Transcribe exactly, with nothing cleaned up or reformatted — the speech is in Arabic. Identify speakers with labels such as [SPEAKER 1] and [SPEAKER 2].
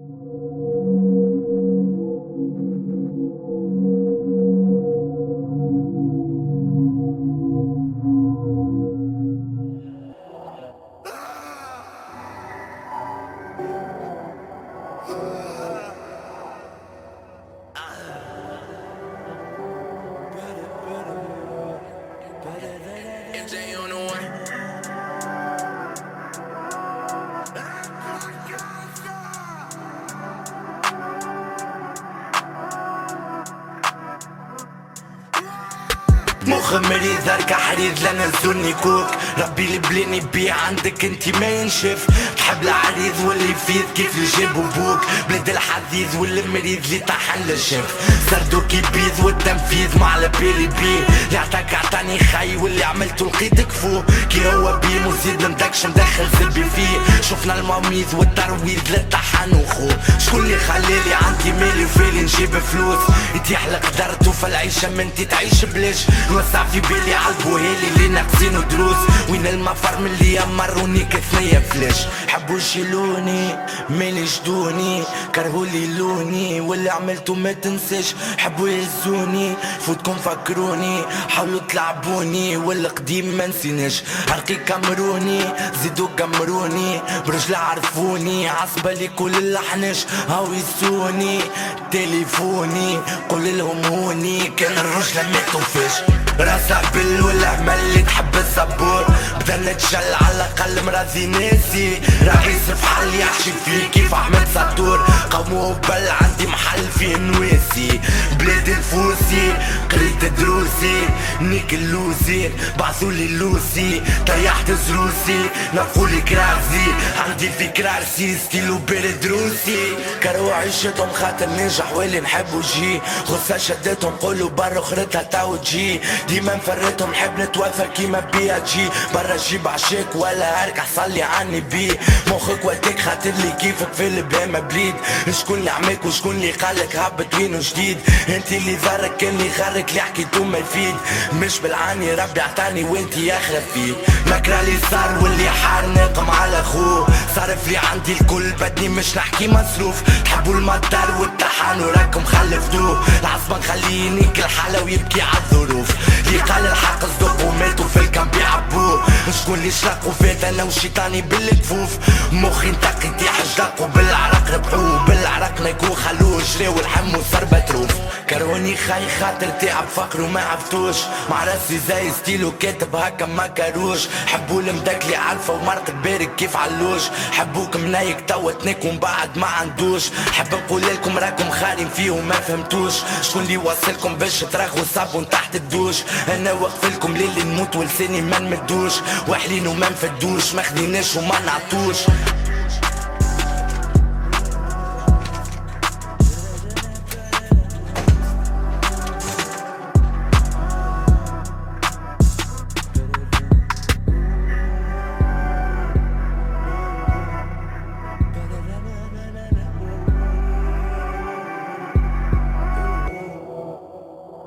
[SPEAKER 1] M J on the one. مخ مريض ارجع حريض لنا زوني كوك ربي اللي بليني بيه عندك انتي ما ينشف تحب العريض واللي يفيد كيف اللي جابوا بوك بلاد الحديد واللي مريض اللي طحن للشف سردوك يبيض والتنفيذ مع البيلي بيه اللي عطاك عطاني خي واللي عملته لقيتك فوق كي هو بيه مزيد مدكش مدخل زلبي فيه شفنا المميز والترويض للطحن وخو شكون اللي خليلي عندي مالي وفيلي نجيب فلوس يتيح لك درت وفي العيشة منتي تعيش بلاش نوسع في بالي عالبوهيلي اللي ناقصينو دروس وين المفر من اللي يمروني كثنية فلاش حبوا يشيلوني مالي جدوني كرهولي لوني واللي عملتو ما تنساش حبوا يهزوني فوتكم فكروني حاولوا تلعبوني والقديم ما نسيناش عرقي كامروني زيدو كامروني برجل عرفوني عصبة لي كل اللحناش هاو يسوني تليفوني قول لهم هوني كان الرجل ما توفاش راسها بال والعمل اللي تحب الزبور بدا نتشل على الاقل مرازي ناسي راح يصرف حل يحشي فيه كيف احمد سطور قومو بل عندي محل فيه نواسي بلاد الفوسي قريت دروسي نيك اللوزي بعثولي اللوسي طيحت زروسي نقولي كراسي عندي في كراسي ستيلو بارد روسي كرو عيشتهم خاطر ننجح واللي نحبو جي غصة شدتهم قولوا برا اخرتها تو تجي ديما نفرتهم نحب نتوفى كيما بيها جي برا جيب عشاك ولا ارجع صلي عني بيه مخك وديك خاطر لي كيفك في البهيمة بليد شكون اللي عماك وشكون اللي قالك هبط وينو جديد انت اللي ذرك كان اللي غرك اللي حكيتو ما يفيد مش بالعاني ربي عطاني وانت يخرب فيه مكرا اللي صار واللي حار ناقم على خوه صارف لي عندي الكل بدني مش نحكي مصروف تحبوا المطر والطحن وراكم خلفتوه العصبة نخليني كل حالة ويبكي عالظروف اللي قال الحق صدق وماتوا في الكامب يعبوه شكون اللي شلقوا فات انا وشيطاني بالكفوف مخي انتقي يطيح جدق بالعرق ربحوه بالعرق نيكو خلوه جري والحم وصار بتروف كروني خاي خاطر تعب فقر وما عرفتوش مع راسي زي ستيلو كاتب هكا ما كروش حبوا المدكلي عالفة ومرق بارك كيف علوش حبوك منايك توا تنك ومن بعد ما عندوش حب نقول لكم راكم خارين فيه وما فهمتوش شكون اللي وصلكم باش تراخوا صابون تحت الدوش انا وقفلكم ليلي نموت ولساني ما نمدوش واحلين وما نفدوش ما خديناش وما نعطوش